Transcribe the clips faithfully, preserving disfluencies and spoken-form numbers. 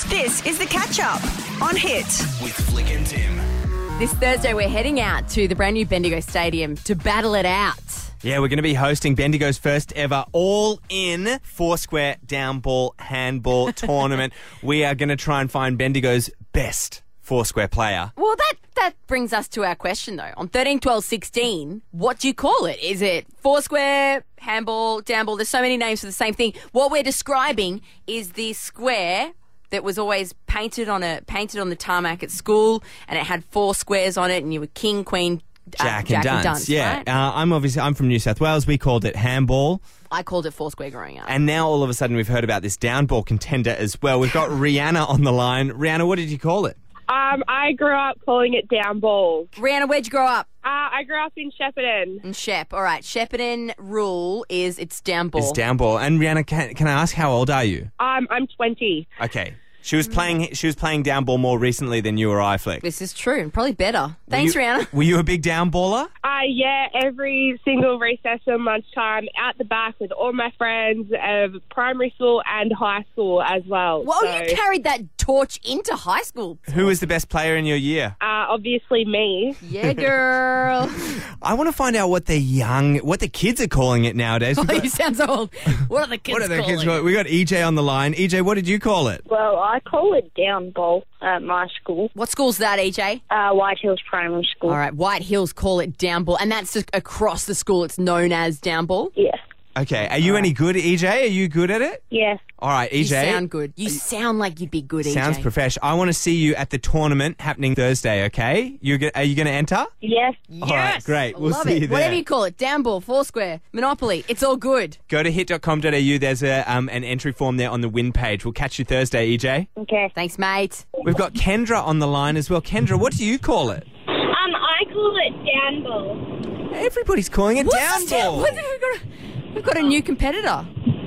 This is the Catch Up on Hit. With Flick and Tim. This Thursday, we're heading out to the brand new Bendigo Stadium to battle it out. Yeah, we're going to be hosting Bendigo's first ever all-in Foursquare downball handball tournament. We are going to try and find Bendigo's best Foursquare player. Well, that, that brings us to our question, though. On thirteen, twelve, sixteen, what do you call it? Is it Foursquare, handball, downball? There's so many names for the same thing. What we're describing is the square that was always painted on a painted on the tarmac at school, and it had four squares on it, and you were king, queen, uh, Jack, Jack and and dunce. dunce. Yeah, Right? uh, I'm obviously I'm from New South Wales. We called it handball. I called it Foursquare growing up. And now all of a sudden we've heard about this downball contender as well. We've got Rihanna on the line. Rihanna, what did you call it? Um, I grew up calling it down ball. Rihanna, where'd you grow up? Uh, I grew up in Shepparton. In Shep. All right, Shepparton rule is it's downball. It's downball. And Rihanna, can, can I ask how old are you? Um, I'm twenty. Okay. She was playing She was playing downball more recently than you or I, Flick. This is true, and probably better. Thanks, were you, Rihanna. Were you a big downballer? Uh, yeah, every single recess and lunchtime, out the back with all my friends of primary school and high school as well. Well, So, you carried that torch into high school. Who was the best player in your year? uh, obviously me. Yeah, girl. I want to find out what the young, what the kids are calling it nowadays. Oh, We've got- you sound so old. What are the kids what are the calling kids it? calling it? We got E J on the line. E J, what did you call it? Well, I call it down ball at my school, What school's that, E J? uh, White Hills Primary School. All right, White Hills call it downball, and that's just across the school. It's known as downball. Yeah. Okay, are you any good, E J? Are you good at it? Yeah. All right, E You J. sound good. You sound like you'd be good, Sounds E J. professional. I want to see you at the tournament happening Thursday, okay? You go- Are you going to enter? Yes. Yes. All right, great. I We'll love see it. you there. Whatever you call it, downball, Foursquare, Monopoly, it's all good. Go to hit dot com dot a u. There's a, um, an entry form there on the win page. We'll catch you Thursday, E J. Okay. Thanks, mate. We've got Kendra on the line as well. Kendra, what do you call it? Um, I call it down ball. Everybody's calling it What's this down- downball. what- We've got, a, we've got a new competitor.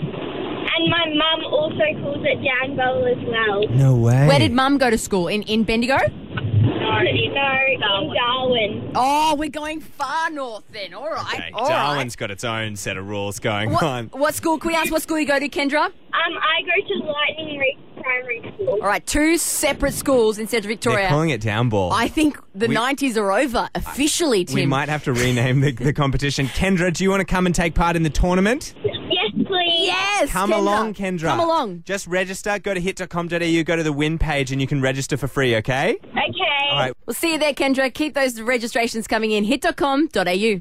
And my mum also calls it down ball as well. No way. Where did Mum go to school? In, in Bendigo? No, no, in Darwin. Oh, we're going far north then. All right. Okay, all Darwin's got its own set of rules going right. on. What, what school? Can we ask what school you go to, Kendra? Um, I go to Lightning Reef Primary School. All right, two separate schools in Central Victoria. They're calling it downball. I think the We- nineties are over officially, Tim. We might have to rename the, the competition. Kendra, do you want to come and take part in the tournament? Yes, please. Yes, Come Kendra. along, Kendra. Come along. Just register. Go to hit dot com dot a u. Go to the win page and you can register for free, okay? Okay. All right. We'll see you there, Kendra. Keep those registrations coming in. hit dot com dot a u.